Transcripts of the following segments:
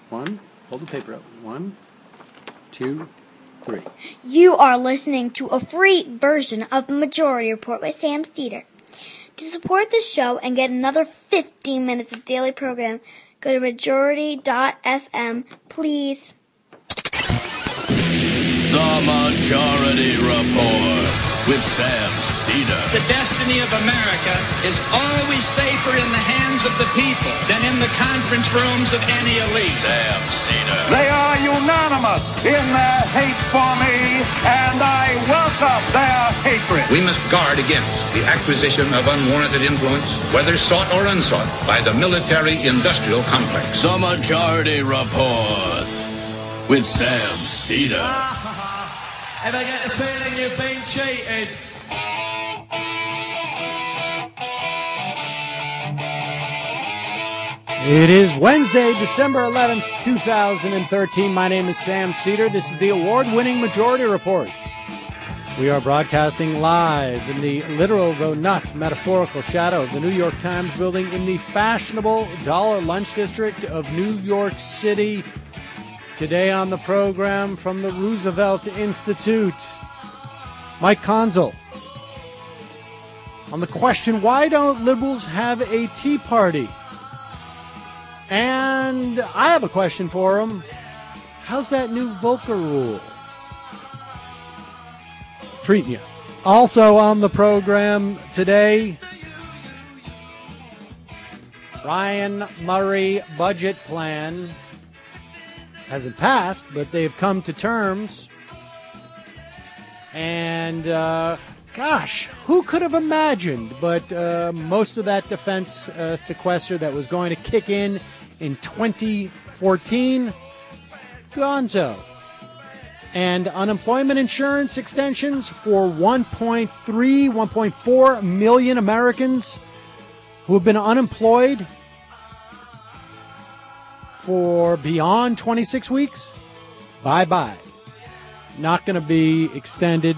One, hold the paper up. 1, 2, 3. You are listening to a free version of the Majority Report with Sam Steeder. To support the show and get another 15 minutes of daily program, go to majority.fm, please. The Majority Report with Sam Steeder. The destiny of America is always safer in the hands of the people than in the conference rooms of any elite. Sam Steeder. They are unanimous in their hate for me, and I welcome their hatred. We must guard against the acquisition of unwarranted influence, whether sought or unsought, by the military-industrial complex. The Majority Report with Sam Steeder. Ever get the feeling you've been cheated? It is Wednesday, December 11th, 2013. My name is Sam Steeder. This is the award-winning Majority Report. We are broadcasting live in the literal, though not metaphorical, shadow of the New York Times building in the fashionable Dollar Lunch District of New York City. Today on the program from the Roosevelt Institute, Mike Conzel. On the question, why don't liberals have a tea party? And I have a question for him. How's that new Volcker rule treating you? Also on the program today, Ryan Murray budget plan hasn't passed, but they've come to terms. And, gosh, who could have imagined? But most of that defense sequester that was going to kick in 2014, gonzo. And unemployment insurance extensions for 1.4 million Americans who have been unemployed for beyond 26 weeks, bye-bye. Not going to be extended.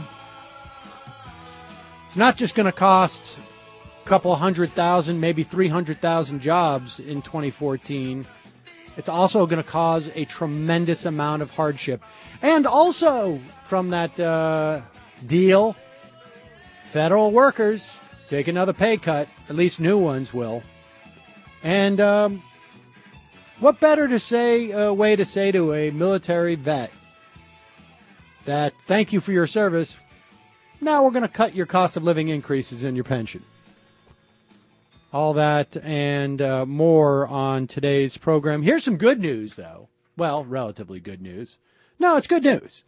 It's not just going to cost a couple 100,000, maybe 300,000 jobs in 2014. It's also going to cause a tremendous amount of hardship. And also, from that deal, federal workers take another pay cut. At least new ones will. And what better to say way to say to a military vet that thank you for your service. Now we're going to cut your cost of living increases in your pension. All that and more on today's program. Here's some good news, though. Well, relatively good news. No, it's good news.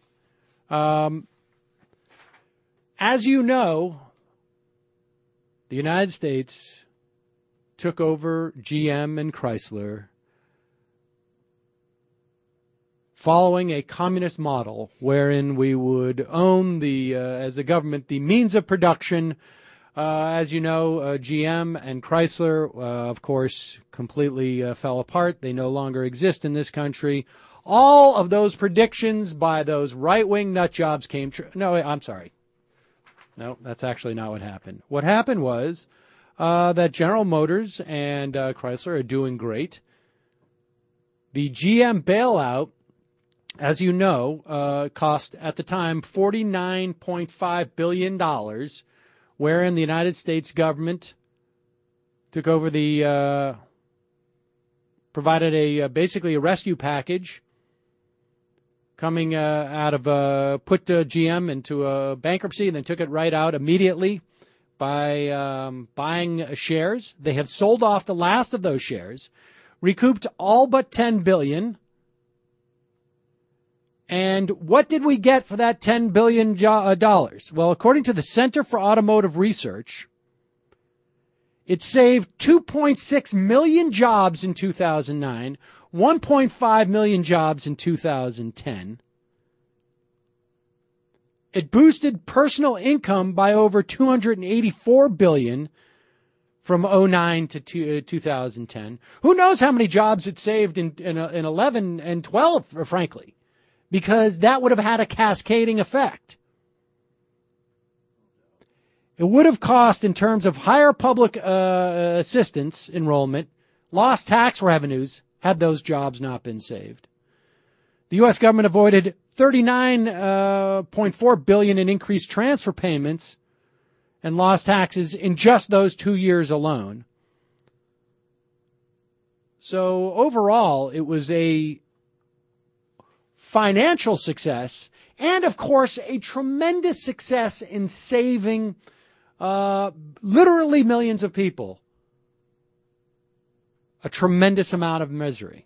As you know, the United States took over GM and Chrysler following a communist model wherein we would own as a government, the means of production. As you know, GM and Chrysler, of course, completely fell apart. They no longer exist in this country. All of those predictions by those right-wing nut jobs came true. No, I'm sorry. No, that's actually not what happened. What happened was that General Motors and Chrysler are doing great. The GM bailout, as you know, cost at the time $49.5 billion, wherein the United States government took over provided basically a rescue package coming out of, put GM into a bankruptcy and then took it right out immediately by buying shares. They have sold off the last of those shares, recouped all but $10 billion. And what did we get for that $10 billion? Well, according to the Center for Automotive Research, it saved 2.6 million jobs in 2009, 1.5 million jobs in 2010. It boosted personal income by over $284 billion from 2009 to 2010. Who knows how many jobs it saved in 11 and 12, frankly, because that would have had a cascading effect. It would have cost, in terms of higher public assistance enrollment, lost tax revenues, had those jobs not been saved. The U.S. government avoided $39.4 billion in increased transfer payments and lost taxes in just those 2 years alone. So overall, it was a financial success and, of course, a tremendous success in saving literally millions of people a tremendous amount of misery.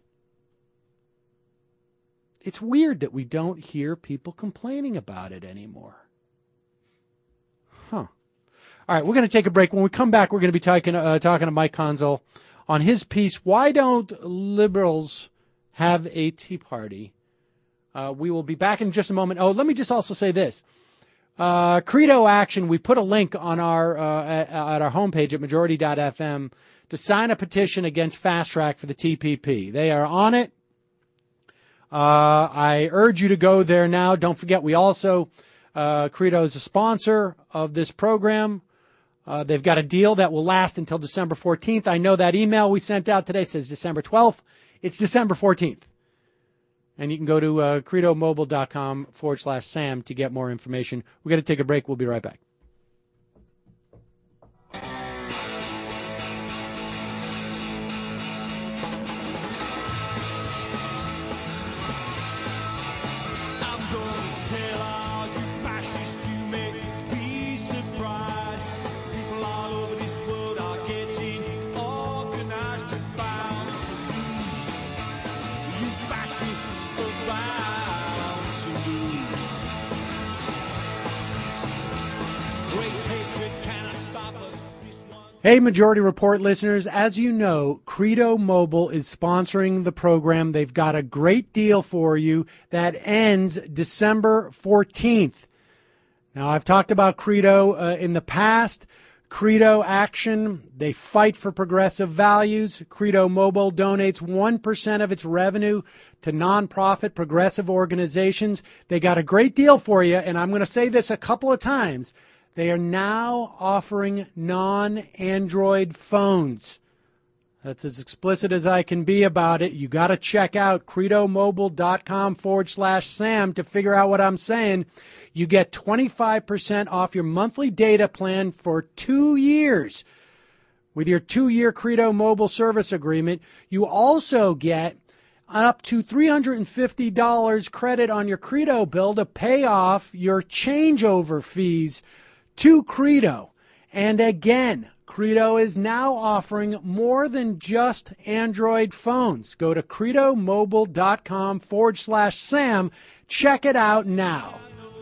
It's weird that we don't hear people complaining about it anymore. Huh. All right, we're going to take a break. When we come back, we're going to be talking to Mike Conzel on his piece, Why Don't Liberals Have a Tea Party? We will be back in just a moment. Oh, let me just also say this. Credo Action, we put a link on our at our homepage at majority.fm to sign a petition against Fast Track for the TPP. They are on it. I urge you to go there now. Don't forget, we also, Credo is a sponsor of this program. They've got a deal that will last until December 14th. I know that email we sent out today says December 12th. It's December 14th. And you can go to credomobile.com/Sam to get more information. We're going to take a break. We'll be right back. Hey, Majority Report listeners, as you know, Credo Mobile is sponsoring the program. They've got a great deal for you that ends December 14th. Now, I've talked about Credo in the past. Credo Action, they fight for progressive values. Credo Mobile donates 1% of its revenue to nonprofit progressive organizations. They got a great deal for you, and I'm going to say this a couple of times. They are now offering non-Android phones. That's as explicit as I can be about it. You got to check out credomobile.com/Sam to figure out what I'm saying. You get 25% off your monthly data plan for 2 years. With your 2-year Credo Mobile service agreement, you also get up to $350 credit on your Credo bill to pay off your changeover fees to Credo. And again, Credo is now offering more than just Android phones. Go to credomobile.com/Sam. Check it out now.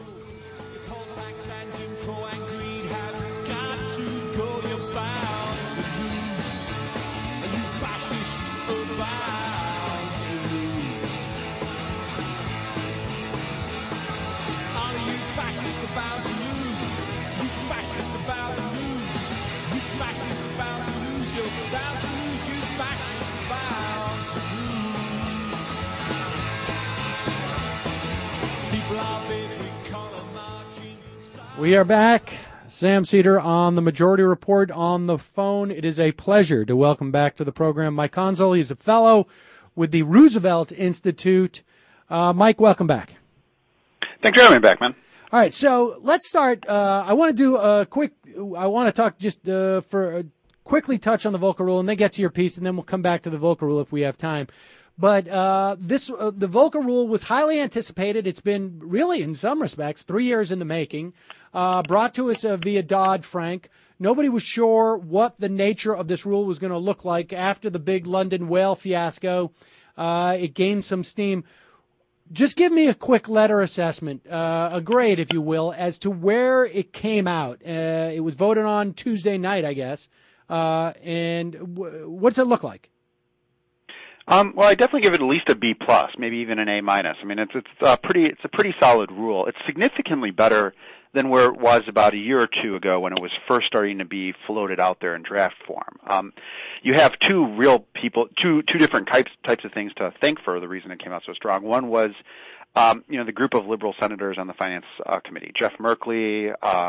We are back. Sam Seder on the Majority Report on the phone. It is a pleasure to welcome back to the program Mike Conzel. He's a fellow with the Roosevelt Institute. Mike, welcome back. Thanks for having me back, man. All right, so let's start. I want to do a quick. I want to talk just quickly touch on the Volcker Rule, and then get to your piece, and then we'll come back to the Volcker Rule if we have time. But the Volcker Rule was highly anticipated. It's been really, in some respects, 3 years in the making. Brought to us via Dodd-Frank. Nobody was sure what the nature of this rule was going to look like after the big London whale fiasco. It gained some steam. Just give me a quick letter assessment, a grade, if you will, as to where it came out. It was voted on Tuesday night, I guess. And what's it look like? Well, I definitely give it at least a B plus, maybe even an A minus. I mean, it's a pretty solid rule. It's significantly better than where it was about a year or two ago when it was first starting to be floated out there in draft form. You have two different types of things to thank for the reason it came out so strong. One was, the group of liberal senators on the Finance Committee, Jeff Merkley,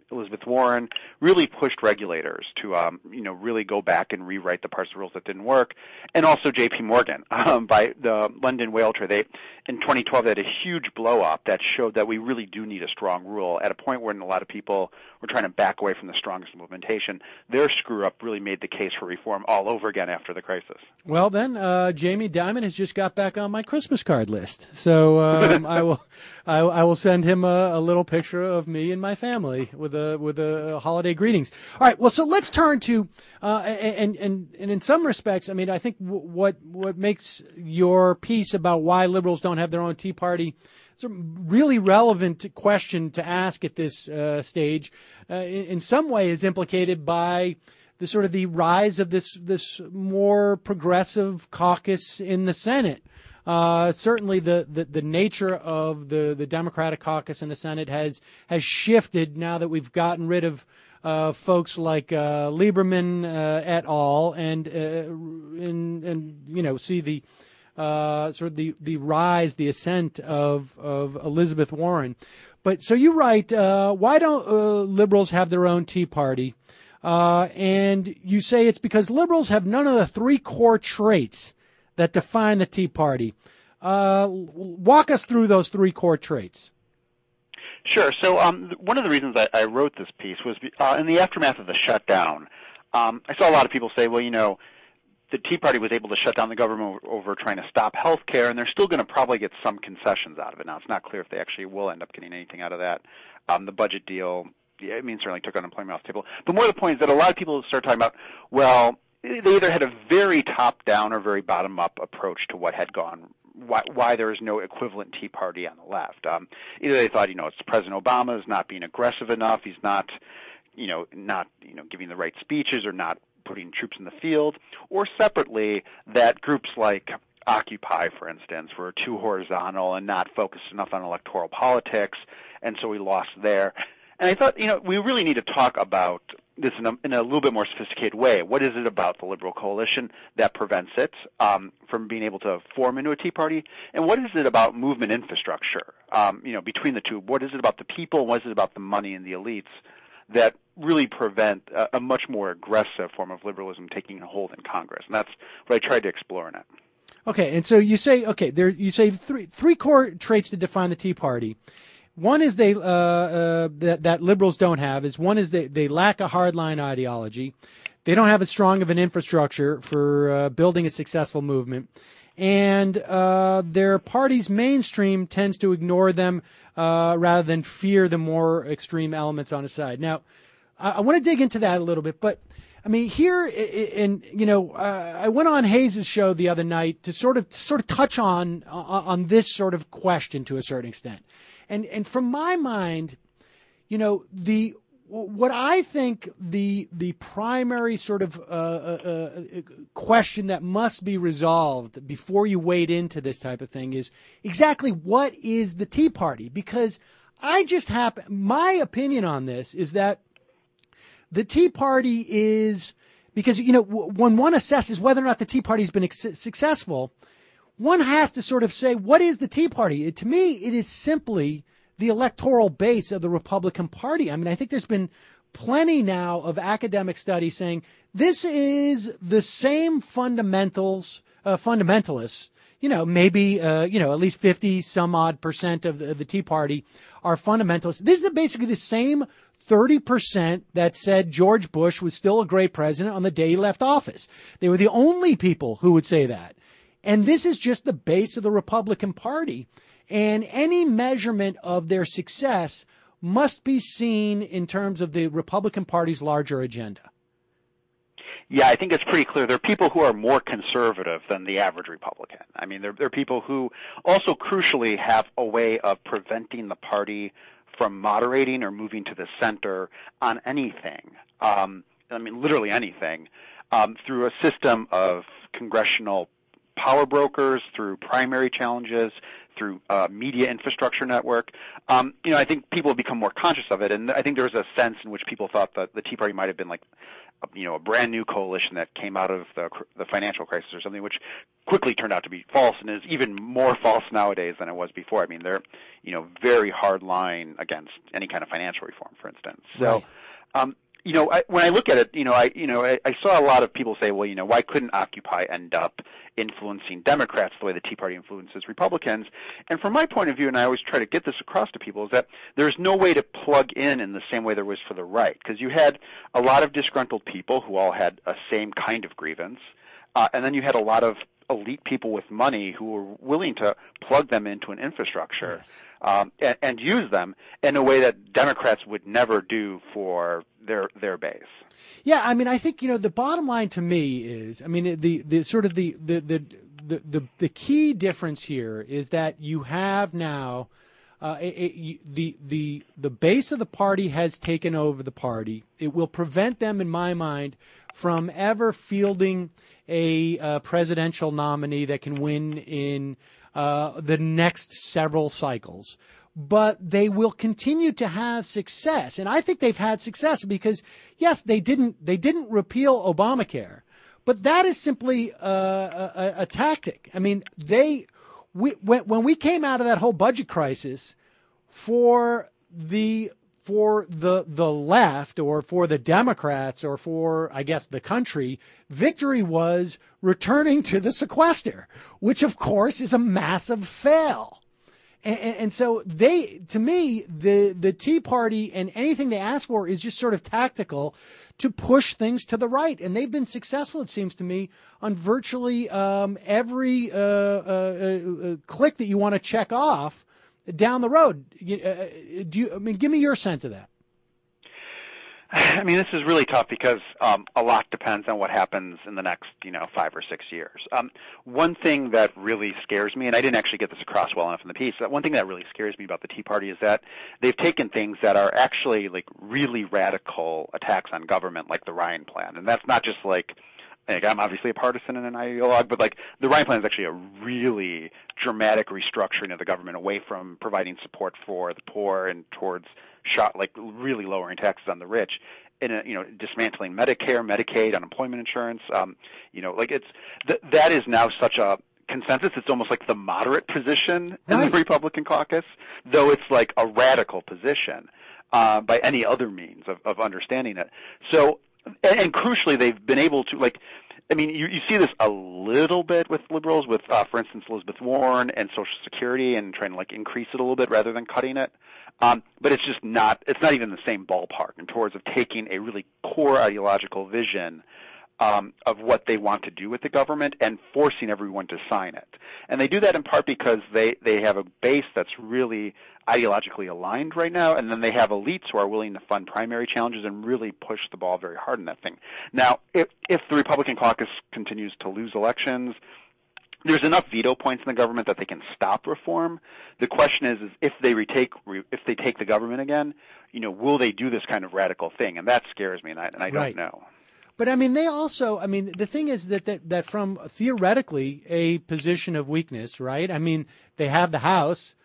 Elizabeth Warren really pushed regulators to, really go back and rewrite the parts of the rules that didn't work. And also J.P. Morgan, by the London Whale trade. In 2012, they had a huge blow-up that showed that we really do need a strong rule at a point when a lot of people were trying to back away from the strongest implementation. Their screw-up really made the case for reform all over again after the crisis. Well, then, Jamie Dimon has just got back on my Christmas card list. So I will send him a little picture of me and my family with a holiday greetings. All right. Well, so let's turn to and in some respects, I mean, I think what makes your piece about why liberals don't have their own Tea Party, it's a really relevant question to ask at this stage. In some way, is implicated by the sort of the rise of this more progressive caucus in the Senate. Certainly the nature of the Democratic caucus in the Senate has shifted now that we've gotten rid of folks like Lieberman et al. and see the sort of the rise, the ascent of Elizabeth Warren. But so you write, why don't liberals have their own Tea Party? And you say it's because liberals have none of the three core traits that define the Tea Party. Walk us through those three core traits. Sure. So one of the reasons I wrote this piece was in the aftermath of the shutdown. I saw a lot of people say, well, the Tea Party was able to shut down the government over trying to stop health care, and they're still going to probably get some concessions out of it. Now, it's not clear if they actually will end up getting anything out of that. The budget deal, certainly took unemployment off the table. But more the point is that a lot of people start talking about, well, they either had a very top-down or very bottom-up approach to what had gone, why there is no equivalent Tea Party on the left. Either they thought, it's President Obama is not being aggressive enough, he's not giving the right speeches or not putting troops in the field, or separately that groups like Occupy, for instance, were too horizontal and not focused enough on electoral politics, and so we lost there. And I thought, we really need to talk about this in a little bit more sophisticated way. What is it about the Liberal coalition that prevents it from being able to form into a Tea Party? And what is it about movement infrastructure, between the two? What is it about the people? What is it about the money and the elites that really prevent a much more aggressive form of liberalism taking hold in Congress? And that's what I tried to explore in it. Okay, and so you say, you say three core traits that define the Tea Party. One is that liberals don't have is one is they lack a hardline ideology. They don't have as strong of an infrastructure for building a successful movement. And their party's mainstream tends to ignore them rather than fear the more extreme elements on the side. Now, I want to dig into that a little bit, but I mean, here, I went on Hayes' show the other night to sort of touch on this sort of question to a certain extent. And from my mind, what I think the primary sort of question that must be resolved before you wade into this type of thing is exactly what is the Tea Party? Because my opinion on this is that the Tea Party is, because, when one assesses whether or not the Tea Party has been successful, one has to sort of say, what is the Tea Party? To me, it is simply the electoral base of the Republican Party. I mean, I think there's been plenty now of academic studies saying this is the same fundamentalists, maybe, at least 50 some odd percent of the Tea Party are fundamentalists. This is basically the same 30% that said George Bush was still a great president on the day he left office. They were the only people who would say that. And this is just the base of the Republican Party. And any measurement of their success must be seen in terms of the Republican Party's larger agenda. Yeah, I think it's pretty clear. There are people who are more conservative than the average Republican. I mean, there are people who also crucially have a way of preventing the party from moderating or moving to the center on anything. Literally anything, through a system of congressional power brokers, through primary challenges, through media infrastructure network. I think people have become more conscious of it, and I think there was a sense in which people thought that the Tea Party might have been like a brand new coalition that came out of the financial crisis or something, which quickly turned out to be false and is even more false nowadays than it was before. I mean, they're, very hard line against any kind of financial reform, for instance. So, right. When I look at it, I saw a lot of people say, well, why couldn't Occupy end up influencing Democrats the way the Tea Party influences Republicans? And from my point of view, and I always try to get this across to people, is that there's no way to plug in the same way there was for the right, because you had a lot of disgruntled people who all had a same kind of grievance, and then you had a lot of elite people with money who were willing to plug them into an infrastructure, yes, and use them in a way that Democrats would never do for their base. Yeah, I mean, I think the bottom line to me is, I mean, the sort of the key difference here is that you have now the base of the party has taken over the party. It will prevent them, in my mind, from ever fielding a presidential nominee that can win in the next several cycles. But they will continue to have success. And I think they've had success because, yes, they didn't repeal Obamacare, but that is simply a tactic. I mean, when we came out of that whole budget crisis, for the left, or for the Democrats, or for, I guess, the country, victory was returning to the sequester, which of course is a massive fail. And so to me, the Tea Party and anything they ask for is just sort of tactical to push things to the right. And they've been successful, it seems to me, on virtually every click that you want to check off down the road. Give me your sense of that. I mean, this is really tough because a lot depends on what happens in the next, 5 or 6 years. One thing that really scares me, and I didn't actually get this across well enough in the piece, one thing that really scares me about the Tea Party is that they've taken things that are actually like really radical attacks on government, like the Ryan Plan. And that's not just like, I'm obviously a partisan and an ideologue, but like the Ryan Plan is actually a really dramatic restructuring of the government away from providing support for the poor and towards really lowering taxes on the rich, and dismantling Medicare, Medicaid, unemployment insurance. That is now such a consensus. It's almost like the moderate position in the Republican caucus, though it's like a radical position by any other means of understanding it. So, and crucially, they've been able to you see this a little bit with liberals, with for instance Elizabeth Warren and Social Security, and trying to increase it a little bit rather than cutting it. But it's just not. It's not even the same ballpark in terms of taking a really core ideological vision of what they want to do with the government and forcing everyone to sign it. And they do that in part because they have a base that's really ideologically aligned right now, and then they have elites who are willing to fund primary challenges and really push the ball very hard in that thing. Now, if the Republican caucus continues to lose elections, there's enough veto points in the government that they can stop reform. The question is if they take the government again, will they do this kind of radical thing? And that scares me, and I don't know. But I mean, the thing is that from theoretically a position of weakness, right? I mean, they have the House,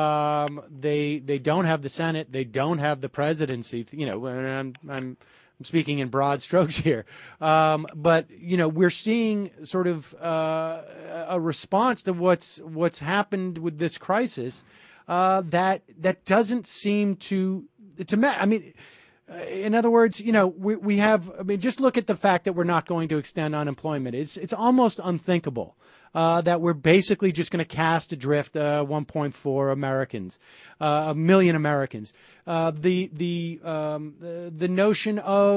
they don't have the Senate, they don't have the presidency. I'm speaking in broad strokes here, but we're seeing sort of a response to what's happened with this crisis that doesn't seem to I mean. In other words, we have. I mean, just look at the fact that we're not going to extend unemployment. It's almost unthinkable that we're basically just going to cast adrift 1.4 million Americans. The notion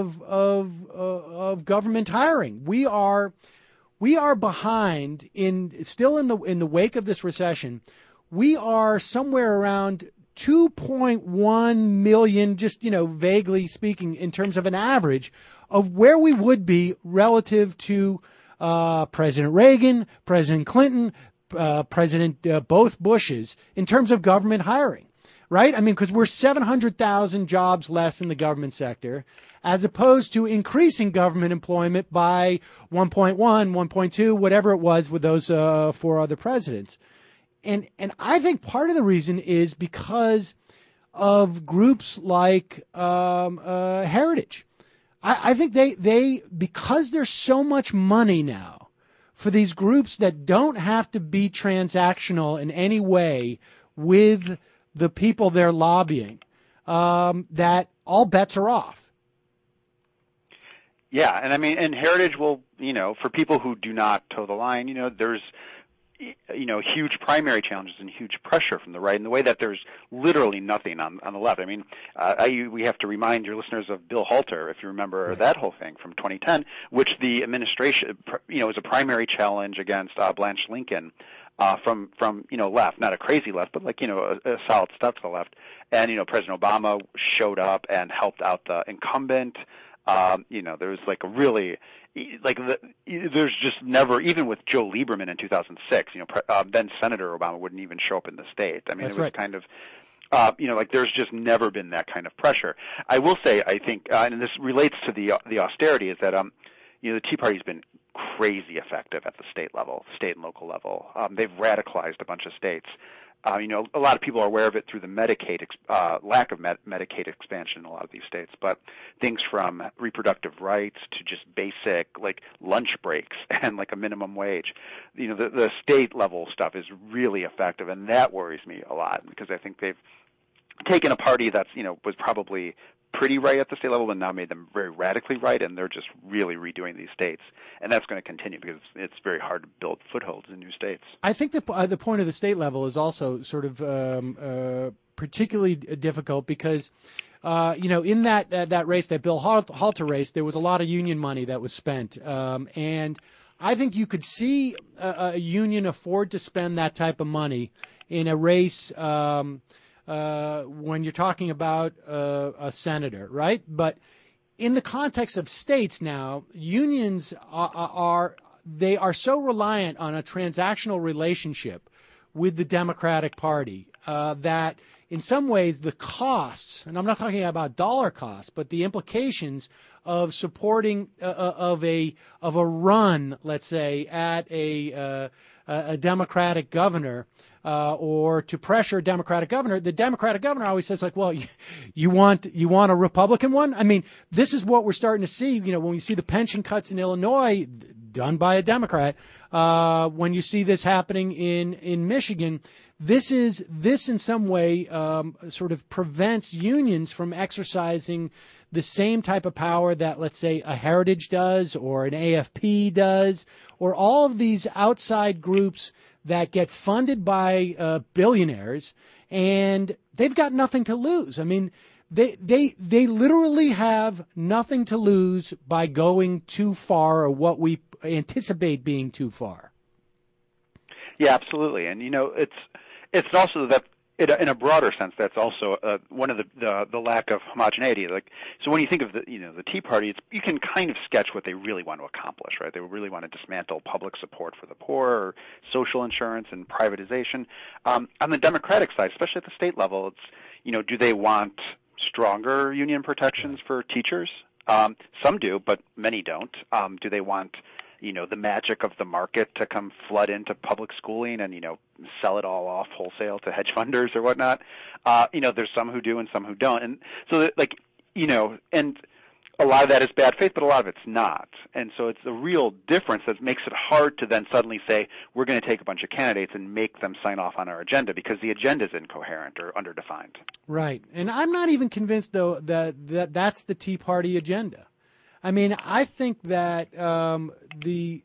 of government hiring. We are behind in the wake of this recession. We are somewhere around 2.1 million, just, vaguely speaking, in terms of an average of where we would be relative to President Reagan, President Clinton, both Bushes, in terms of government hiring, right? I mean, because we're 700,000 jobs less in the government sector, as opposed to increasing government employment by 1.1, 1.2, whatever it was with those 4 other presidents. And I think part of the reason is because of groups like Heritage. I think they because there's so much money now for these groups that don't have to be transactional in any way with the people they're lobbying, that all bets are off. Yeah, and I mean, and Heritage will, for people who do not toe the line, there's, huge primary challenges and huge pressure from the right in the way that there's literally nothing on the left. I mean, we have to remind your listeners of Bill Halter, if you remember that whole thing from 2010, which the administration, was a primary challenge against Blanche Lincoln from left, not a crazy left, but a solid step to the left. And, President Obama showed up and helped out the incumbent. There was a really, there's just never, even with Joe Lieberman in 2006, then Senator Obama wouldn't even show up in the state. I mean, That's it was right. kind of, there's just never been that kind of pressure. I will say, I think, and this relates to the austerity, is that, the Tea Party's been crazy effective at the state and local level. They've radicalized a bunch of states. A lot of people are aware of it through the Medicaid lack of Medicaid expansion in a lot of these states, but things from reproductive rights to just basic lunch breaks and a minimum wage, the state level stuff is really effective, and that worries me a lot because I think they've taken a party that's was probably pretty right at the state level and now made them very radically right, and they're just really redoing these states. And that's going to continue because it's very hard to build footholds in new states. I think the point of the state level is also sort of particularly difficult because, in that race, that Bill Halter race, there was a lot of union money that was spent. And I think you could see a union afford to spend that type of money in a race when you're talking about a senator, right? But in the context of states now, unions are so reliant on a transactional relationship with the Democratic Party that in some ways the costs, and I'm not talking about dollar costs, but the implications of supporting of a run, let's say, at a Democratic governor, or to pressure a Democratic governor, the Democratic governor always says well, you want a Republican one? I mean, this is what we're starting to see. When we see the pension cuts in Illinois done by a Democrat, when you see this happening in Michigan, this in some way sort of prevents unions from exercising the same type of power that, let's say, a Heritage does or an AFP does, or all of these outside groups that get funded by billionaires, and they've got nothing to lose. I mean, they literally have nothing to lose by going too far or what we anticipate being too far. Yeah, absolutely. And it's also that in a broader sense, that's also one of the lack of homogeneity. So when you think of the Tea Party, you can kind of sketch what they really want to accomplish, right? They really want to dismantle public support for the poor, or social insurance and privatization. On the Democratic side, especially at the state level, it's do they want stronger union protections for teachers? Some do, but many don't. Do they want the magic of the market to come flood into public schooling and, sell it all off wholesale to hedge funders or whatnot? There's some who do and some who don't. And so and a lot of that is bad faith, but a lot of it's not. And so it's a real difference that makes it hard to then suddenly say, we're going to take a bunch of candidates and make them sign off on our agenda, because the agenda is incoherent or underdefined. Right. And I'm not even convinced, though, that's the Tea Party agenda. I mean, I think that the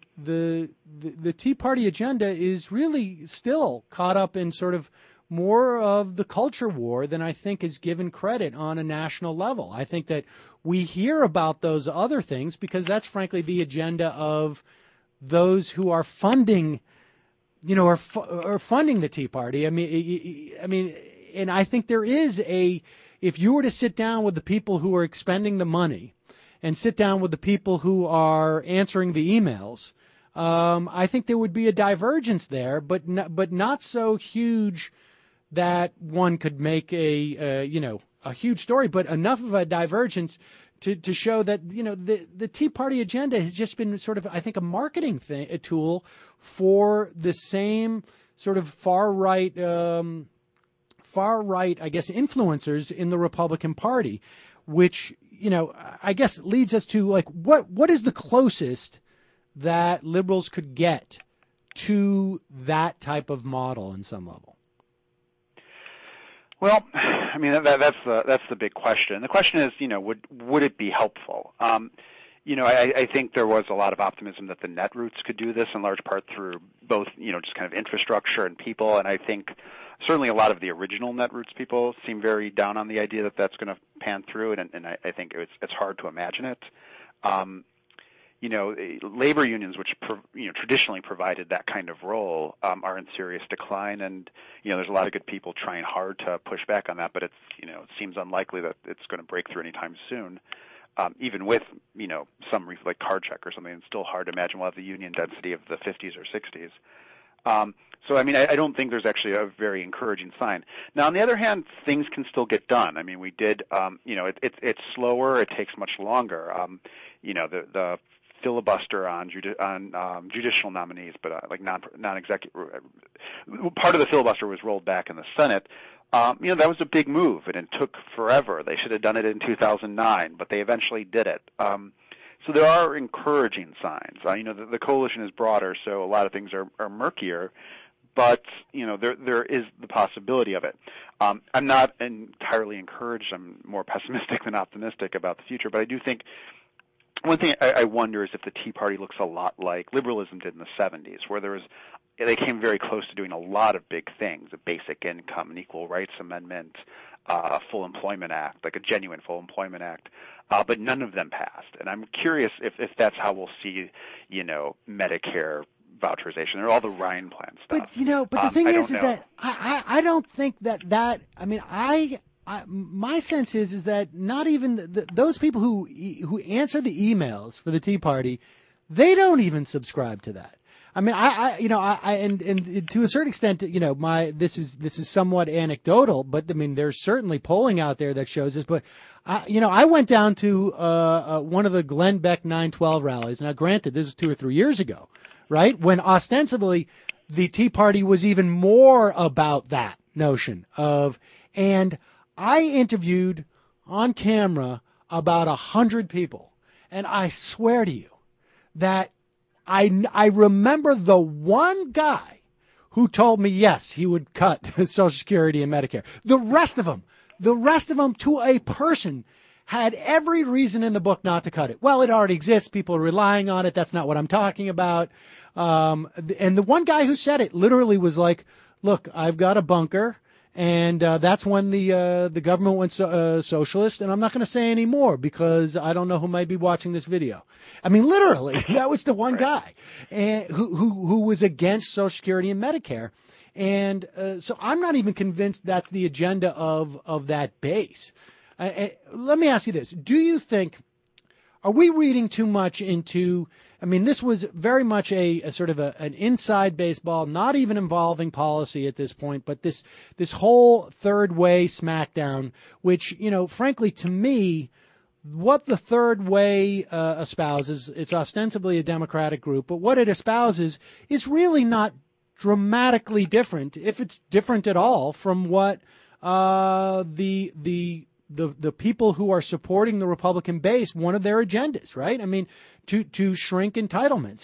Tea Party agenda is really still caught up in sort of more of the culture war than I think is given credit on a national level. I think that we hear about those other things because that's frankly the agenda of those who are funding, are funding the Tea Party. I mean, and I think there is if you were to sit down with the people who are expending the money and sit down with the people who are answering the emails, I think there would be a divergence there, but not so huge that one could make a huge story, but enough of a divergence to show that the Tea Party agenda has just been sort of, I think, a marketing a tool for the same sort of far right, I guess, influencers in the Republican Party, which I guess leads us to like what is the closest that liberals could get to that type of model in some level? Well, I mean that's the big question. The question is, would it be helpful? I think there was a lot of optimism that the netroots could do this in large part through both, just kind of infrastructure and people. And I think certainly a lot of the original netroots people seem very down on the idea that that's going to pan through. And I think it's hard to imagine it. Labor unions, which traditionally provided that kind of role, are in serious decline, and there's a lot of good people trying hard to push back on that, but it seems unlikely that it's going to break through anytime soon. Even with some like card check or something, it's still hard to imagine we'll have the union density of the 50s or 60s. So I mean, I don't think there's actually a very encouraging sign. Now, on the other hand, things can still get done. I mean, we did. It's slower. It takes much longer. The filibuster on judicial nominees, but like non-executive. Part of the filibuster was rolled back in the Senate. That was a big move, and it took forever. They should have done it in 2009, but they eventually did it. So there are encouraging signs. The coalition is broader, so a lot of things are murkier, but there is the possibility of it. I'm not entirely encouraged. I'm more pessimistic than optimistic about the future, but I do think one thing I wonder is if the Tea Party looks a lot like liberalism did in the 70s, where they came very close to doing a lot of big things, a basic income, an equal rights amendment, a full employment act, like a genuine full employment act, but none of them passed. And I'm curious if that's how we'll see, Medicare voucherization or all the Ryan plan stuff. But the thing is that I don't think that I mean, my sense is that not even those people who answer the emails for the Tea Party, they don't even subscribe to that. I mean, and to a certain extent, this is somewhat anecdotal, but I mean, there's certainly polling out there that shows this. But I went down to one of the Glenn Beck 9/12 rallies. Now, granted, this was 2 or 3 years ago, right? When ostensibly the Tea Party was even more about that notion of, and I interviewed on camera about 100 people, and I swear to you that I remember the one guy who told me, yes, he would cut Social Security and Medicare. The rest of them to a person had every reason in the book not to cut it. Well, it already exists. People are relying on it. That's not what I'm talking about. And the one guy who said it literally was like, look, I've got a bunker. And that's when the government went socialist, and I'm not going to say any more because I don't know who might be watching this video. I mean, literally, that was the one guy and who was against Social Security and Medicare, and so I'm not even convinced that's the agenda of that base. Let me ask you this: do you think? Are we reading too much into? I mean, this was very much a sort of an inside baseball, not even involving policy at this point, but this whole third way smackdown, which, frankly, to me, what the third way espouses, it's ostensibly a Democratic group, but what it espouses is really not dramatically different, if it's different at all, from what the people who are supporting the Republican base, one of their agendas, right? I mean, to shrink entitlements.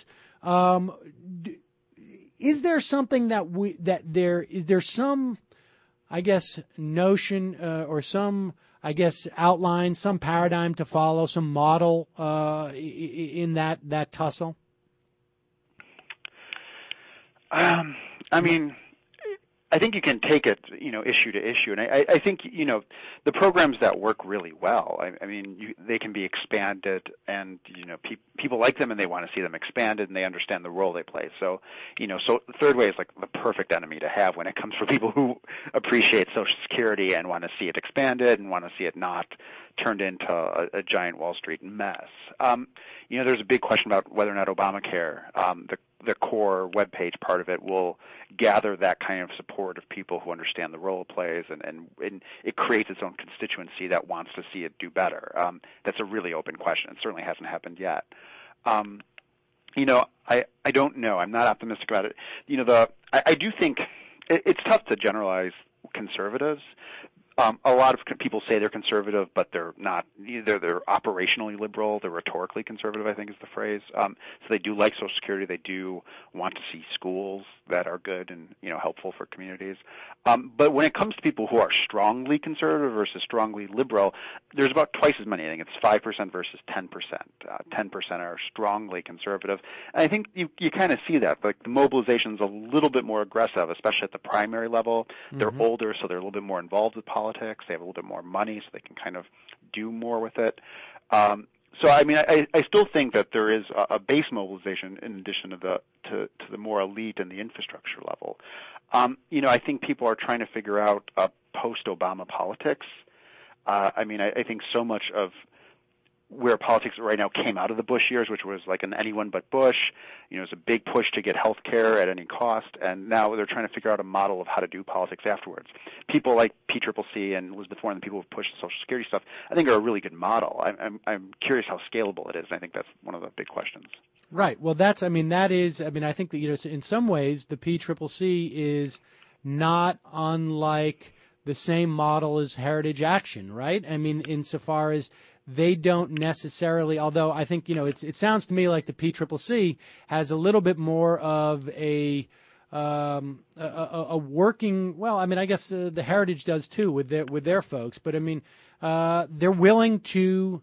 Is there something is there some, I guess, notion or some, I guess, outline, some paradigm to follow, some model in that tussle? I mean, I think you can take it, issue to issue, and I think, the programs that work really well. I mean, they can be expanded, and people like them, and they want to see them expanded, and they understand the role they play. So, so the third way is like the perfect enemy to have when it comes for people who appreciate Social Security and want to see it expanded and want to see it not turned into a giant Wall Street mess. There's a big question about whether or not Obamacare, the core webpage part of it, will gather that kind of support of people who understand the role it plays, and it creates its own constituency that wants to see it do better. That's a really open question. It certainly hasn't happened yet. I don't know. I'm not optimistic about it. I do think it's tough to generalize conservatives. A lot of people say they're conservative, but they're not. They're operationally liberal. They're rhetorically conservative, I think is the phrase. So they do like Social Security. They do want to see schools that are good and helpful for communities. But when it comes to people who are strongly conservative versus strongly liberal, there's about twice as many. I think it's 5% versus 10%. 10% are strongly conservative. And I think you kind of see that. Like the mobilization's a little bit more aggressive, especially at the primary level. Mm-hmm. They're older, so they're a little bit more involved with politics. They have a little bit more money, so they can kind of do more with it. So I mean, I still think that there is a base mobilization in addition to the more elite and the infrastructure level. I think people are trying to figure out post-Obama politics. I mean, I think so much of where politics right now came out of the Bush years, which was like an anyone but Bush. It was a big push to get health care at any cost, and now they're trying to figure out a model of how to do politics afterwards. People like PCCC and Elizabeth Warren, the people who push the Social Security stuff, I think are a really good model. I'm curious how scalable it is, and I think that's one of the big questions. Right. Well, I think that, in some ways, the PCCC is not unlike the same model as Heritage Action, right? I mean, insofar as they don't necessarily, although I think, it sounds to me like the PCCC has a little bit more of a working, well, I mean, I guess the Heritage does too with their folks, but I mean, they're willing to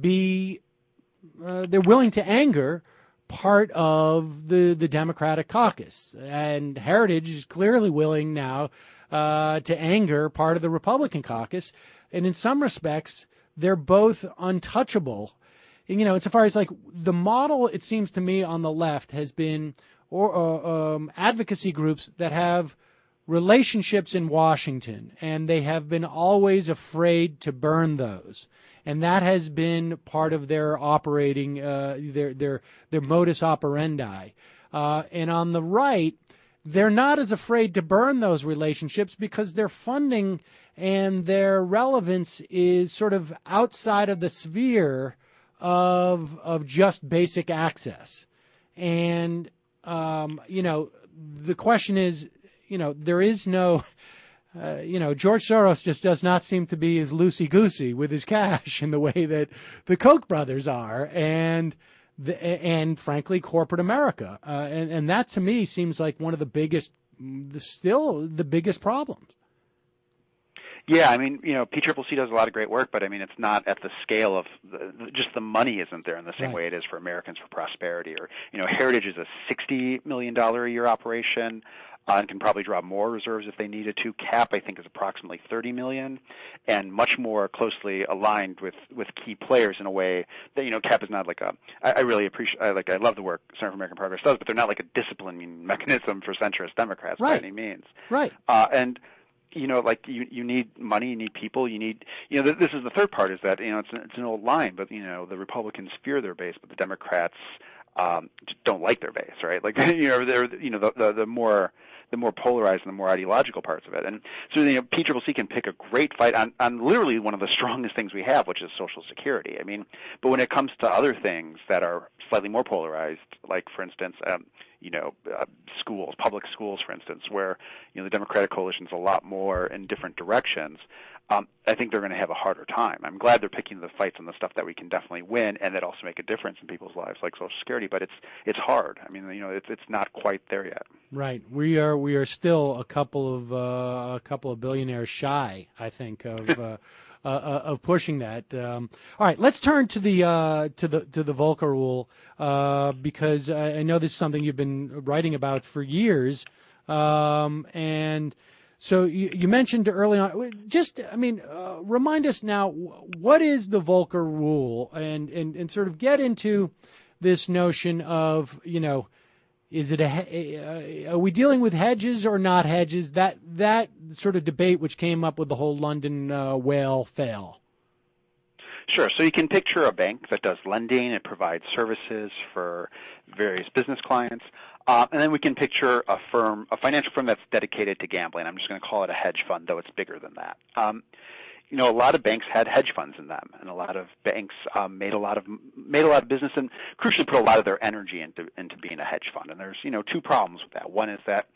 anger part of the Democratic caucus, and Heritage is clearly willing now to anger part of the Republican caucus, and in some respects, they're both untouchable. Insofar as like the model, it seems to me on the left has been advocacy groups that have relationships in Washington, and they have been always afraid to burn those. And that has been part of their operating, their modus operandi. And on the right, they're not as afraid to burn those relationships because their funding and their relevance is sort of outside of the sphere of just basic access. And, the question is, there is no, George Soros just does not seem to be as loosey-goosey with his cash in the way that the Koch brothers are, and frankly, corporate America. And that to me seems like one of the biggest problems. Yeah, I mean, PCCC does a lot of great work, but I mean, it's not at the scale of just the money isn't there in the same way it is for Americans for Prosperity, or Heritage is a $60 million a year operation. And can probably draw more reserves if they needed to. CAP, I think, is approximately $30 million, and much more closely aligned with key players in a way that CAP is not like I really appreciate. I love the work Center for American Progress does, but they're not like a disciplining mechanism for centrist Democrats by any means. Right. And you need money, you need people, you need this is the third part is that it's an old line, but the Republicans fear their base, but the Democrats don't like their base, right? Like they're the more polarized and the more ideological parts of it. And so PCCC can pick a great fight on literally one of the strongest things we have, which is Social Security. I mean, but when it comes to other things that are slightly more polarized, like for instance, schools, public schools, for instance, where the Democratic coalition's a lot more in different directions, I think they're going to have a harder time. I'm glad they're picking the fights on the stuff that we can definitely win and that also make a difference in people's lives, like Social Security. But it's hard. I mean, it's not quite there yet. Right. We are still a couple of billionaires shy, I think, of pushing that. All right, let's turn to the Volcker Rule because I know this is something you've been writing about for years, and so you mentioned early on. Remind us now, what is the Volcker Rule, and sort of get into this notion of is it are we dealing with hedges or not hedges? That sort of debate which came up with the whole London whale fail. Sure. So you can picture a bank that does lending. It provides services for various business clients. And then we can picture a financial firm that's dedicated to gambling. I'm just going to call it a hedge fund, though it's bigger than that. A lot of banks had hedge funds in them, and a lot of banks made a lot of business, and crucially put a lot of their energy into being a hedge fund. And there's two problems with that. One is that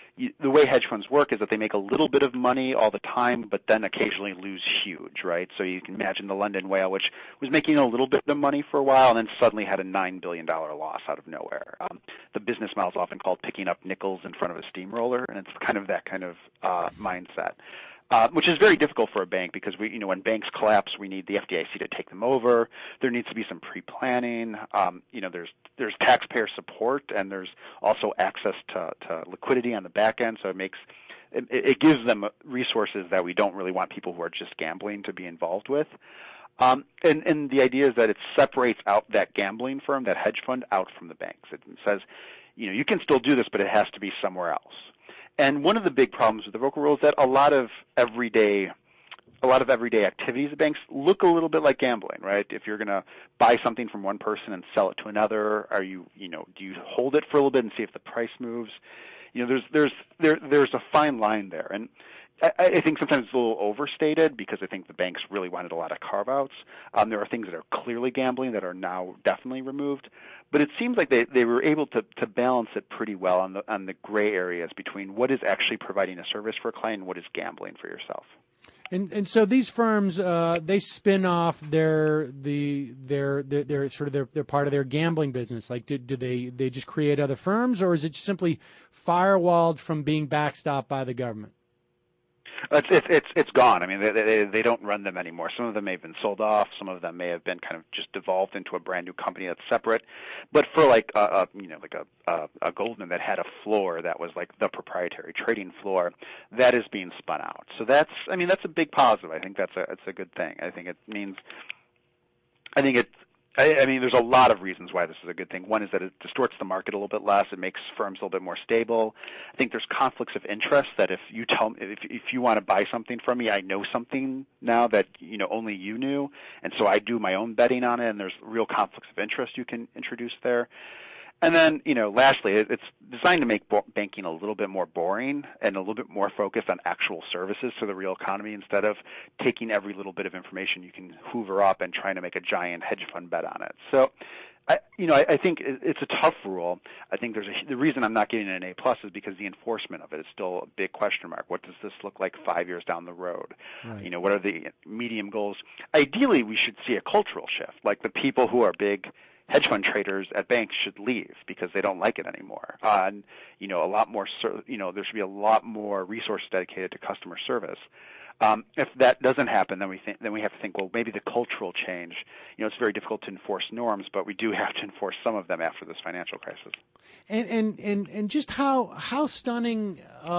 the way hedge funds work is that they make a little bit of money all the time, but then occasionally lose huge, right? So you can imagine the London Whale, which was making a little bit of money for a while and then suddenly had a $9 billion loss out of nowhere. The business model is often called picking up nickels in front of a steamroller, and it's kind of that kind of mindset. Which is very difficult for a bank because when banks collapse, we need the FDIC to take them over. There needs to be some pre-planning. There's taxpayer support, and there's also access to liquidity on the back end. So it gives them resources that we don't really want people who are just gambling to be involved with. And the idea is that it separates out that gambling firm, that hedge fund, out from the banks. It says, you can still do this, but it has to be somewhere else. And one of the big problems with the Volcker Rule is that a lot of everyday activities at banks look a little bit like gambling, right? If you're going to buy something from one person and sell it to another, do you hold it for a little bit and see if the price moves? There's a fine line there, and I think sometimes it's a little overstated because I think the banks really wanted a lot of carve-outs. There are things that are clearly gambling that are now definitely removed, but it seems like they were able to balance it pretty well on the gray areas between what is actually providing a service for a client and what is gambling for yourself. And so these firms they spin off their part of their gambling business. Like do they just create other firms, or is it simply firewalled from being backstopped by the government? It's gone. I mean, they don't run them anymore. Some of them may have been sold off. Some of them may have been kind of just devolved into a brand new company that's separate. But for like a Goldman that had a floor that was like the proprietary trading floor, that is being spun out. So that's a big positive. I think that's a good thing. I think there's a lot of reasons why this is a good thing. One is that it distorts the market a little bit less. It makes firms a little bit more stable. I think there's conflicts of interest that if you tell me, if you want to buy something from me, I know something now that only you knew, and so I do my own betting on it. And there's real conflicts of interest you can introduce there. And then, lastly, it's designed to make banking a little bit more boring and a little bit more focused on actual services to the real economy instead of taking every little bit of information you can hoover up and trying to make a giant hedge fund bet on it. So, I think it's a tough rule. I think the reason I'm not getting an A+ is because the enforcement of it is still a big question mark. What does this look like 5 years down the road? Right. What are the medium goals? Ideally, we should see a cultural shift, like the people who are big hedge fund traders at banks should leave because they don't like it anymore. And a lot more, there should be a lot more resources dedicated to customer service. If that doesn't happen, then we have to think, well, maybe the cultural change. It's very difficult to enforce norms, but we do have to enforce some of them after this financial crisis. And just how stunning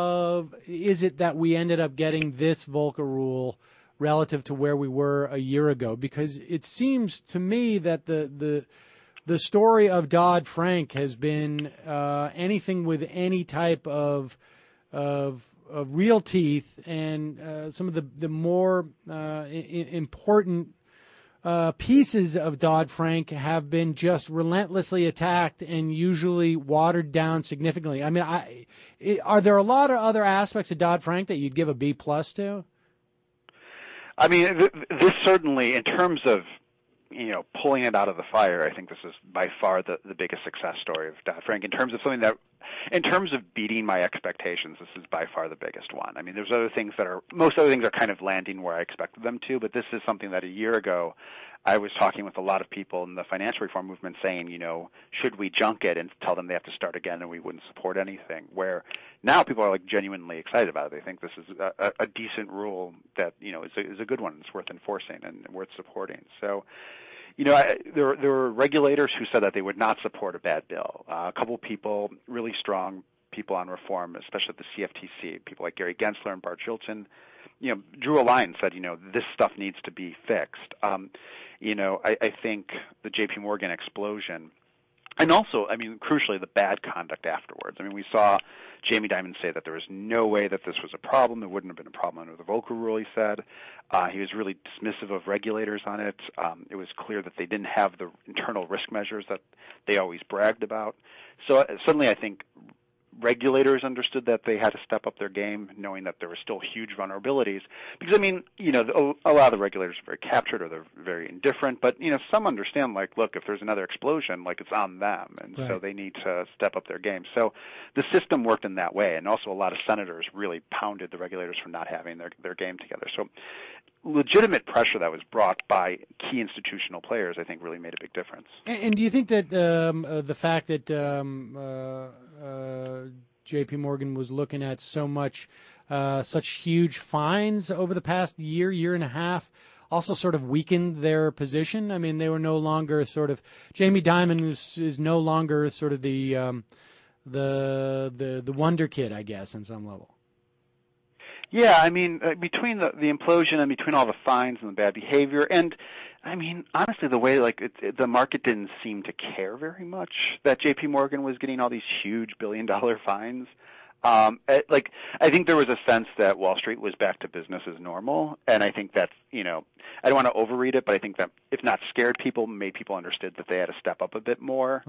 is it that we ended up getting this Volcker Rule relative to where we were a year ago? Because it seems to me that the story of Dodd-Frank has been anything with any type of real teeth, and some of the more important pieces of Dodd-Frank have been just relentlessly attacked and usually watered down significantly. I mean, are there a lot of other aspects of Dodd-Frank that you'd give a B+ to? I mean, this certainly, in terms of pulling it out of the fire, I think this is by far the biggest success story of Dodd-Frank. In terms of beating my expectations, this is by far the biggest one. I mean, most other things are kind of landing where I expected them to, but this is something that a year ago I was talking with a lot of people in the financial reform movement saying, should we junk it and tell them they have to start again and we wouldn't support anything? Where now people are like genuinely excited about it. They think this is a decent rule that, is a good one. It's worth enforcing and worth supporting. So, there were regulators who said that they would not support a bad bill. A couple of people, really strong people on reform, especially at the CFTC, people like Gary Gensler and Bart Chilton, drew a line and said, this stuff needs to be fixed. I think the J.P. Morgan explosion, and also, crucially, the bad conduct afterwards. We saw Jamie Dimon say that there was no way that this was a problem. There wouldn't have been a problem under the Volcker Rule, he said. He was really dismissive of regulators on it. It was clear that they didn't have the internal risk measures that they always bragged about. So suddenly I think regulators understood that they had to step up their game, knowing that there were still huge vulnerabilities. Because, I mean, a lot of the regulators are very captured or they're very indifferent, but, some understand, like, look, if there's another explosion, like, it's on them, and so they need to step up their game. So the system worked in that way, and also a lot of senators really pounded the regulators for not having their game together. So legitimate pressure that was brought by key institutional players, I think, really made a big difference. And do you think that the fact that J.P. Morgan was looking at such huge fines over the past year and a half, also sort of weakened their position? I mean, they were no longer sort of Jamie Dimon is no longer sort of the wonder kid, I guess, on some level. Yeah, I mean, between the implosion and between all the fines and the bad behavior, and I mean, honestly, the way the market didn't seem to care very much that J.P. Morgan was getting all these huge billion-dollar fines. I think there was a sense that Wall Street was back to business as normal, and I think that's, I don't want to overread it, but I think that if not scared people, made people understood that they had to step up a bit more.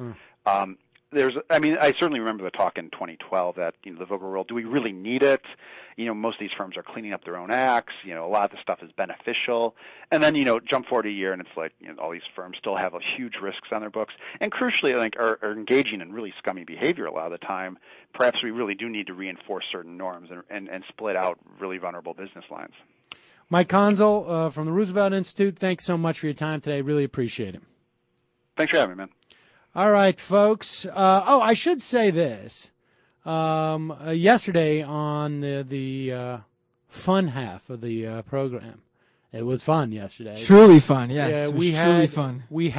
I certainly remember the talk in 2012 that, the Volcker rule, do we really need it? Most of these firms are cleaning up their own acts. A lot of the stuff is beneficial. And then, jump forward a year and it's like, all these firms still have huge risks on their books. And crucially, I think, are engaging in really scummy behavior a lot of the time. Perhaps we really do need to reinforce certain norms and split out really vulnerable business lines. Mike Konzel from the Roosevelt Institute, thanks so much for your time today. Really appreciate it. Thanks for having me, man. All right, folks. I should say this. Yesterday on the fun half of the program, it was fun yesterday. Truly fun, yes. Yeah, it was truly fun. We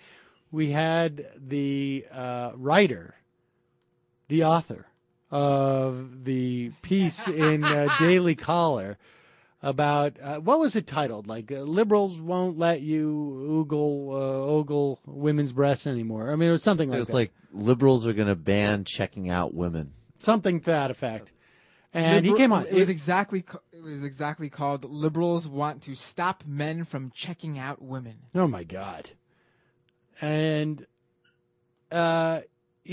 had the writer, the author of the piece in Daily Caller about what was it titled? Like liberals won't let you ogle women's breasts anymore. I mean, it was something like that. It was like liberals are going to ban checking out women. Something to that effect. And he came on. It was exactly called "Liberals Want to Stop Men from Checking Out Women." Oh my God! And the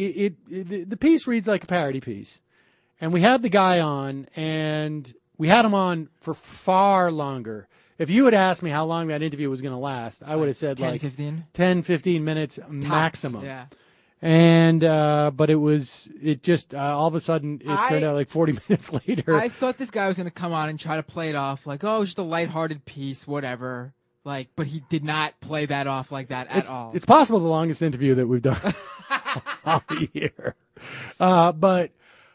piece reads like a parody piece, and we had the guy on, and we had him on for far longer. If you had asked me how long that interview was going to last, I would have said 10, 15 minutes tops, maximum. Yeah. And but it just all of a sudden it turned out like 40 minutes later. I thought this guy was going to come on and try to play it off like, oh, just a lighthearted piece, whatever. Like, but he did not play that off like that at all. It's possible the longest interview that we've done all year. But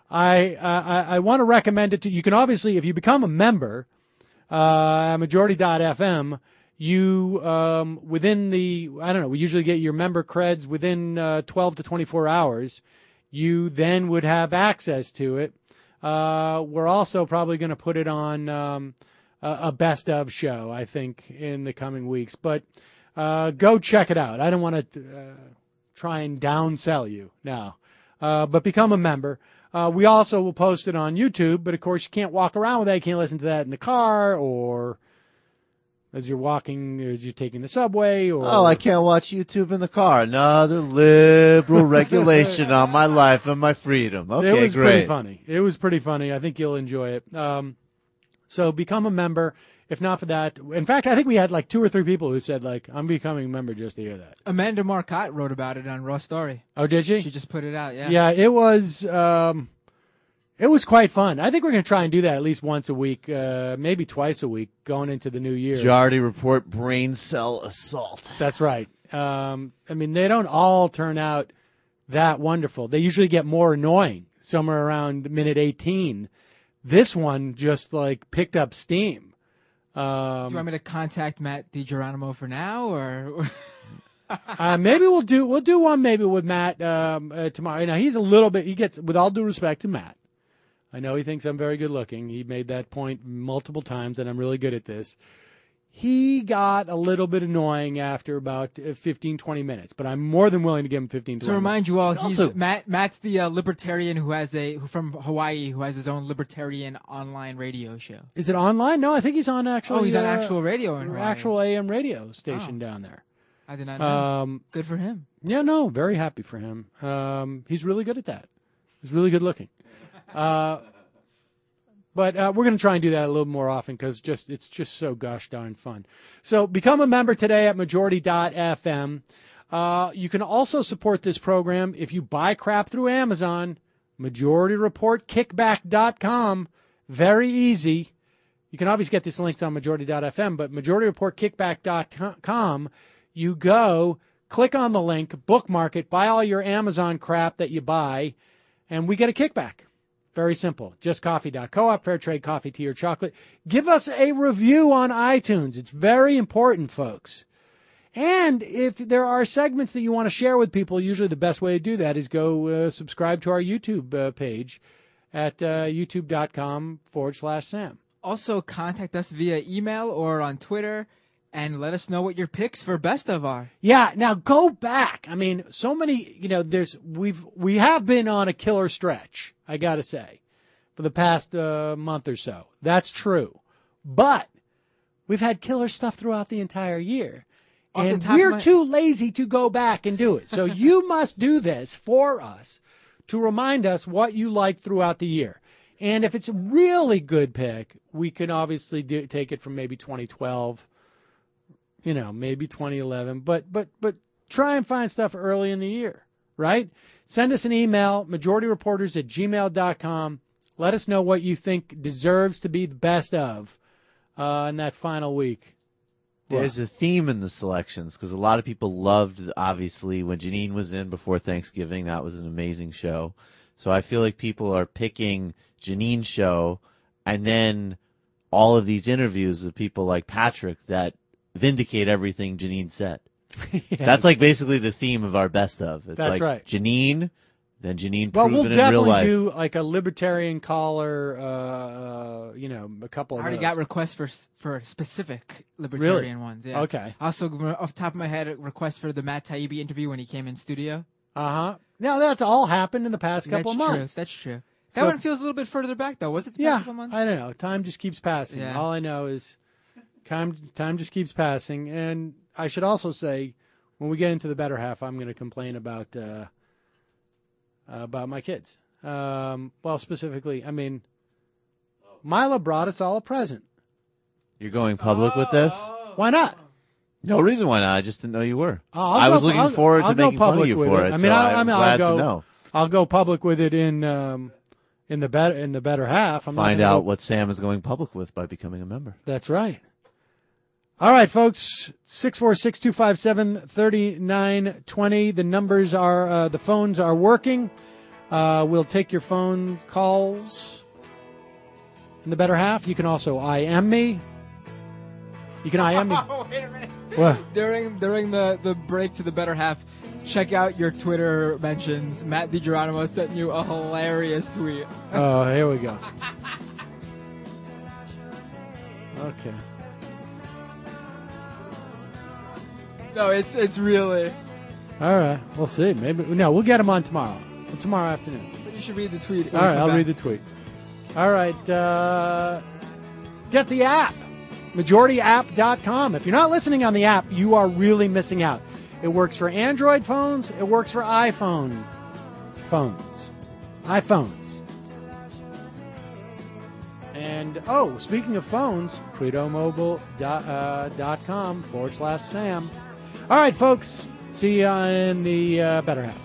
I want to recommend it to you. You can obviously, if you become a member at Majority.fm, you within we usually get your member creds within 12 to 24 hours. You then would have access to it. We're also probably going to put it on a best of show, I think, in the coming weeks. But go check it out. I don't want to try and downsell you now, but become a member. We also will post it on YouTube, but of course you can't walk around with that. You can't listen to that in the car or as you're taking the subway. Or I can't watch YouTube in the car. Another liberal regulation on my life and my freedom. Okay, it was great. Pretty funny. It was pretty funny. I think you'll enjoy it. So become a member. If not for that, in fact, I think we had like 2 or 3 people who said like, I'm becoming a member just to hear that. Amanda Marcotte wrote about it on Raw Story. Oh, did she? She just put it out, yeah. Yeah, it was quite fun. I think we're going to try and do that at least once a week, maybe twice a week going into the new year. Majority Report brain cell assault. That's right. I mean, they don't all turn out that wonderful. They usually get more annoying somewhere around minute 18. This one just like picked up steam. Do you want me to contact Matt DiGeronimo for now, or maybe we'll do one maybe with Matt tomorrow. Now he's a little bit. He gets, with all due respect to Matt, I know he thinks I'm very good looking. He made that point multiple times, and I'm really good at this. He got a little bit annoying after about 15, 20 minutes, but I'm more than willing to give him 15, 20 minutes. To remind you all, Matt's the libertarian who from Hawaii who has his own libertarian online radio show. Is it online? No, I think he's on actual. Oh, he's on actual radio in Hawaii. Actual AM radio station down there. I did not know. Good for him. Yeah, no, very happy for him. He's really good at that. He's really good looking. But we're going to try and do that a little more often because it's just so gosh darn fun. So become a member today at Majority.fm. You can also support this program if you buy crap through Amazon. MajorityReportKickback.com. Very easy. You can obviously get these links on Majority.fm, but MajorityReportKickback.com. You go, click on the link, bookmark it, buy all your Amazon crap that you buy, and we get a kickback. Very simple. JustCoffee.coop, fair trade coffee, tea, or chocolate. Give us a review on iTunes. It's very important, folks. And if there are segments that you want to share with people, usually the best way to do that is go subscribe to our YouTube page at youtube.com/Sam. Also, contact us via email or on Twitter and let us know what your picks for best of are. Yeah, now go back. I mean, so many, we have been on a killer stretch, I got to say, for the past month or so. That's true. But we've had killer stuff throughout the entire year. And we're too lazy to go back and do it. So you must do this for us to remind us what you like throughout the year. And if it's a really good pick, we can obviously take it from maybe 2012, maybe 2011. But try and find stuff early in the year, right? Send us an email, majorityreporters@gmail.com. Let us know what you think deserves to be the best of in that final week. There's a theme in the selections because a lot of people loved, obviously, when Janine was in before Thanksgiving. That was an amazing show. So I feel like people are picking Janine's show and then all of these interviews with people like Patrick that vindicate everything Janine said. Yeah. That's like basically the theme of our best of. It's That's like right. Janine, then Janine Well, proven we'll in real life. definitely do like a libertarian caller, a couple of I already those. got requests for specific libertarian ones. Yeah. Okay. Also, off the top of my head, a request for the Matt Taibbi interview when he came in studio. Uh-huh. Now, that's all happened in the past couple of months. That's true. That So- one feels a little bit further back, though. Was it the past couple months? I don't know. Time just keeps passing. Yeah. All I know is time just keeps passing. And I should also say, when we get into the better half, I'm going to complain about my kids. Well, specifically, Mila brought us all a present. You're going public with this? Why not? No reason why not. I just didn't know you were. I'll was go- looking I'll- forward I'll to go making fun of public you with for it. it. I so mean, I'm glad I'll to know. I'll go public with it in the better half. I'm not Find gonna out go- what Sam is going public with by becoming a member. That's right. All right, folks. 646-257-3920. The numbers are the phones are working. We'll take your phone calls in the better half. You can also IM me. You can IM me. Oh, wait a minute. What? During the break to the better half, check out your Twitter mentions. Matt DiGeronimo sent you a hilarious tweet. Oh, here we go. Okay. No, it's really. All right. We'll see. Maybe we'll get him on tomorrow. Tomorrow afternoon. But you should read the tweet. All right, I'll read the tweet. All right. Get the app. MajorityApp.com. If you're not listening on the app, you are really missing out. It works for Android phones. It works for iPhones. And, speaking of phones, CredoMobile.com /Sam. All right, folks. See you in the better half.